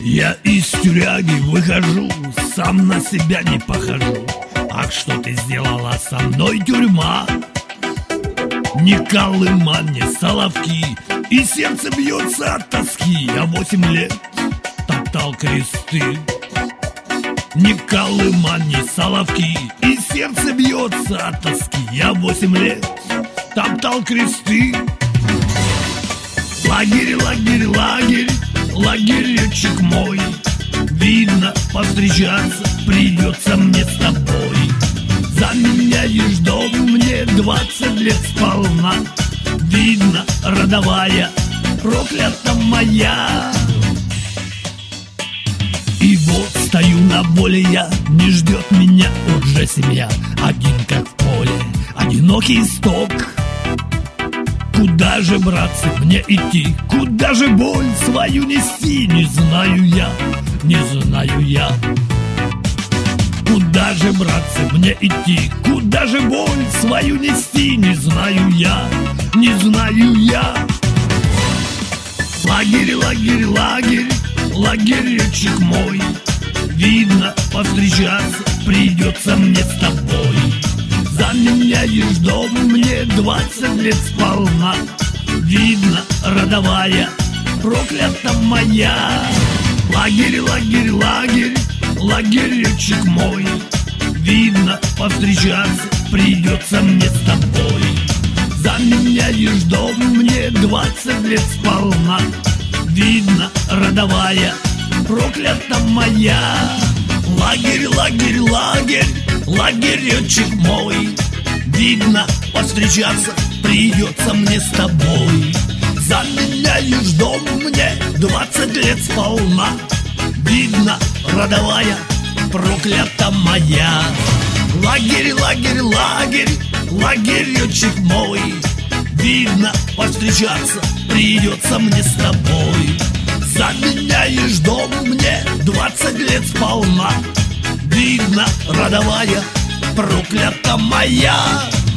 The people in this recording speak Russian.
Я из тюряги выхожу, сам на себя не похожу. Ах, что ты сделала со мной, тюрьма? Ни колыма, ни соловки, и сердце бьется от тоски. Я 8 лет топтал кресты. Ни колыма, ни соловки, и сердце бьется от тоски. Я 8 лет топтал кресты. Лагерь, лагерь, лагерь, лагеречек мой. Видно, повстречаться придется мне с тобой. Заменяешь дом мне 20 лет сполна. Видно, родовая, проклята моя. И вот стою на воле я, не ждет меня уже семья. Один как в поле, одинокий исток. Куда же, братцы, мне идти? Куда же боль свою нести? Не знаю я, не знаю я. Куда же, братцы, мне идти? Куда же боль свою нести? Не знаю я, не знаю я. Лагерь, лагерь, лагерь, лагеречек мой. Видно, повстречаться придется мне с тобой. Заменяешь дом мне 20 лет сполна. Видно, родовая, проклята моя. Лагерь, лагерь, лагерь, лагеречек мой. Видно, повстречаться придется мне с тобой. Заменяешь дом мне 20 лет сполна. Видно, родовая, проклята моя. Лагерь, лагерь, лагерь, лагеречек мой. Видно, повстречаться придется мне с тобой. Заменяешь дом мне 20 лет сполна. Видно, родовая, проклята моя. Лагерь, лагерь, лагерь, лагеречек мой. Видно, повстречаться придется мне с тобой. Заменяешь дом мне 20 лет сполна. Видно, родовая, проклята моя.